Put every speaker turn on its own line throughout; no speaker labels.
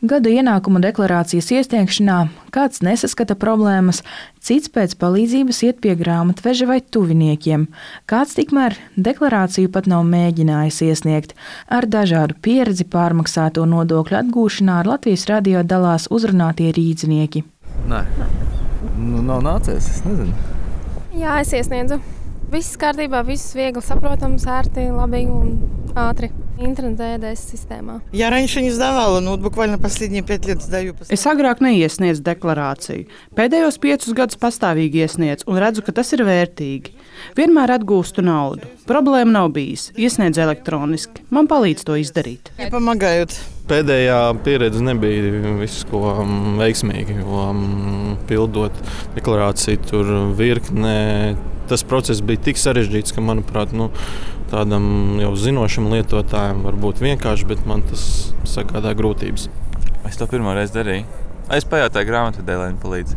Gada ienākuma deklarācijas iesniegšanā kāds nesaskata problēmas, cits pēc palīdzības iet pie grāmatveža vai tuviniekiem. Kāds tikmēr deklarāciju pat nav mēģinājis iesniegt. Ar dažādu pieredzi pārmaksāto nodokļu atgūšanā ar Latvijas radio dalās uzrunātie rīdzinieki.
Nē, nav nācies, es nezinu.
Jā, es iesniedzu. Viss kārtībā, viss viegli saprotams, ērti, labi un ātри. Интернет система.
Я раньше не сдавала, но вот буквально последние 5 лет сдаю.
Es agrāk neiesniedzu deklarāciju. Pēdējos 5 gadus pastāvīgi iesniedzu un redzu, ka tas ir vērtīgi. Vienmēr atgūstu naudu. Problēma nav bijis. Iesniedzu elektroniski. Man palīdz to izdarīt.
Помогают.
Pēdējā pieredze nebija viss, ko veiksmīgi, jo pildot deklarāciju tur virknē. Tas process bija tik sarežģīts, ka, manuprāt, tādam jau zinošam lietotājam var būt vienkārši, bet man tas sagādā grūtības.
Es to pirmo reizi darīju. Es pajautāju grāmatvedēju, lai viņi palīdz.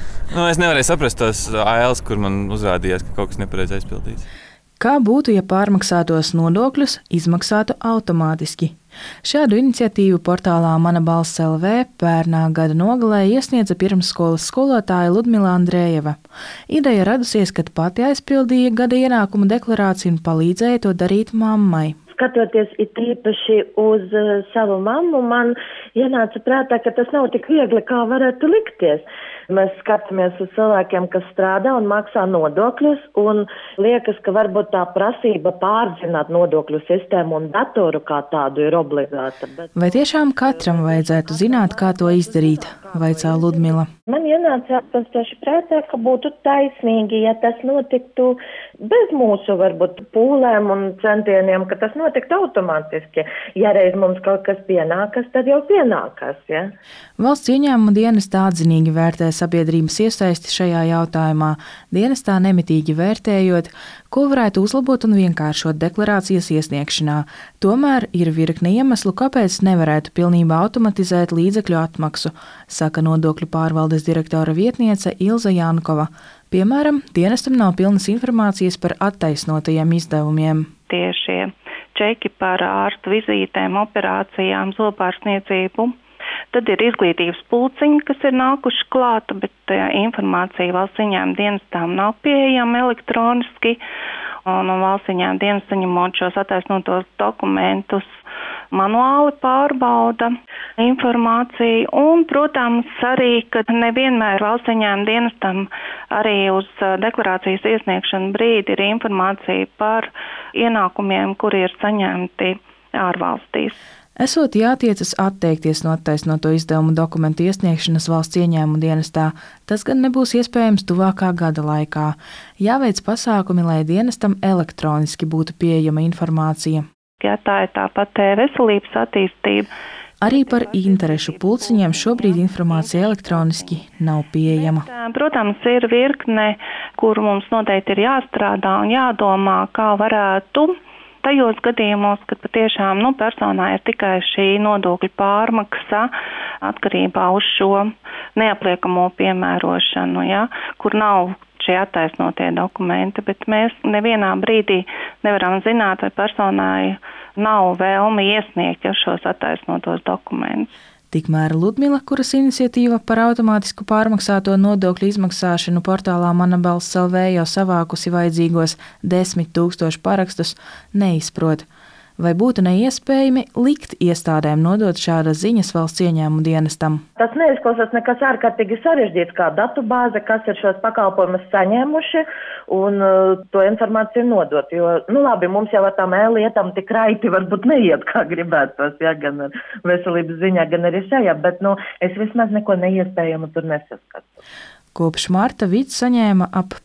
Es nevarēju saprast tos ALs, kur man uzrādījās, ka kaut kas nepareizi aizpildīts.
Kā būtu, ja pārmaksātos nodokļus izmaksātu automātiski? Šādu iniciatīvu portālā Mana balss LV pērnā gada nogalē iesniedza pirmsskolas skolotāja Ludmila Andrejeva. Ideja radusies, kad pati aizpildīja gada ienākuma deklarāciju un palīdzēja to darīt mammai.
Skatoties it īpaši uz savu mammu, man ienāca prātā, ka tas nav tik viegli, kā varētu likties. Mēs skatāmies uz cilvēkiem, kas strādā un maksā nodokļus, un liekas, ka varbūt tā prasība pārzināt nodokļu sistēmu un datoru kā tādu ir obligāta.
Vai tiešām katram vajadzētu zināt, kā to izdarīt, vaicā Ludmila.
Man ienāca atbilstoši prātā, ka būtu taisnīgi, ja tas notiktu bez mūsu varbūt pūlēm un centieniem, ka tas notiktu automātiski. Ja reiz mums kaut kas pienākas, tad jau pienākas. Ja?
Valsts ieņēmuma dienestā atzinīgi vērtē sabiedrības iesaisti šajā jautājumā, dienestā nemitīgi vērtējot, ko varētu uzlabot un vienkāršot deklarācijas iesniegšanā. Tomēr ir virkne iemeslu, kāpēc nevarētu pilnībā automatizēt līdzekļu atmaksu, saka nodokļu pārvaldes direktora vietniece Ilza Jankova. Piemēram, dienestam nav pilnas informācijas par attaisnotajiem izdevumiem.
Tiešie čeki par ārstu vizītēm, operācijām, zobārstniecību. Tad ir izglītības pulciņi, kas ir nākuši klāta, bet informācija valsts ieņēmuma dienestām nav pieejama elektroniski. Un valsts ieņēmuma dienas saņemot šos attaisnotos dokumentus, manuāli pārbauda informāciju. Un, protams, arī, ka nevienmēr valsts ieņēmuma dienestam arī uz deklarācijas iesniegšanu brīdi ir informācija par ienākumiem, kuri ir saņemti ārvalstīs.
Esot jātiecas atteikties no attaisnoto izdevumu dokumentu iesniegšanas valsts ieņēmuma dienestā, tas gan nebūs iespējams tuvākā gada laikā. Jāveic pasākumi, lai dienestam elektroniski būtu pieejama informācija.
Ja tā ir tāpat veselības attīstība.
Arī par interešu pulciņiem šobrīd informācija elektroniski nav pieejama.
Protams, ir virkne, kuru mums noteikti ir jāstrādā un jādomā, kā varētu tajos gadījumos, kad patiešām personā ir tikai šī nodokļu pārmaksa atkarībā uz šo neapliekamo piemērošanu, kur nav šie attaisnotie dokumenti, bet mēs nevienā brīdī nevaram zināt, vai personai nav vēlme iesniegt šos attaisnotos dokumentus.
Tikmēr Ludmila, kuras iniciatīva par automātisku pārmaksāto nodokļu izmaksāšanu portālā Mana balss LV jau savākusi vajadzīgos 10 000 parakstus, neizprot. Vai būtu neiespējami likt iestādēm nodot šādas ziņas valsts ieņēmuma dienestam?
Tas neizklausās nekas ārkārtīgi sarežģīts, kā datubāze, kas ir šos pakalpojumus saņēmuši un to informāciju nodot. Jo, labi, mums jau ar tām lietām tik raiti varbūt neiet, kā gribētos, gan ar veselības ziņā, gan arī šajā, bet es vismaz neko neiespējamu tur nesaskatu.
Kopš marta Vids saņēma ap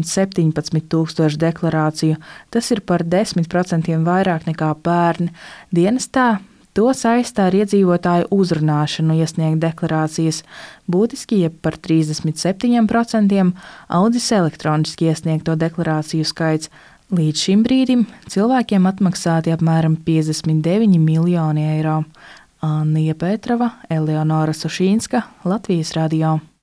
517 000 deklarāciju. Tas ir par 10% vairāk nekā pērn. Dienestā to saistā ar iedzīvotāju uzrunāšanu iesniegt deklarācijas. Būtiski, ja par 37% audzis elektroniski iesniegto deklarāciju skaits. Līdz šim brīdim cilvēkiem atmaksāti apmēram 59 miljoni eiro. Anija Petrova, Eleonora Sušīnska, Latvijas radio.